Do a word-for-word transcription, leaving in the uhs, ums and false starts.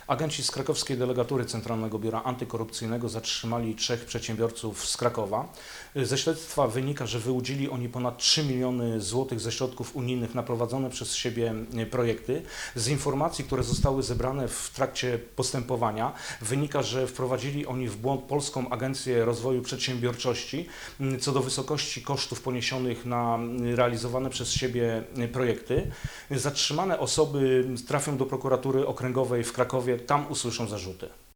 Agenci z krakowskiej delegatury Centralnego Biura Antykorupcyjnego zatrzymali trzech przedsiębiorców z Krakowa. Ze śledztwa wynika, że wyłudzili oni ponad trzy miliony złotych ze środków unijnych na prowadzone przez siebie projekty. Z informacji, które zostały zebrane w trakcie postępowania, wynika, że wprowadzili oni w błąd Polską Agencję Rozwoju Przedsiębiorczości co do wysokości kosztów poniesionych na realizowane przez siebie projekty. Zatrzymane osoby trafią do prokuratury okręgowej w Krakowie, tam usłyszą zarzuty.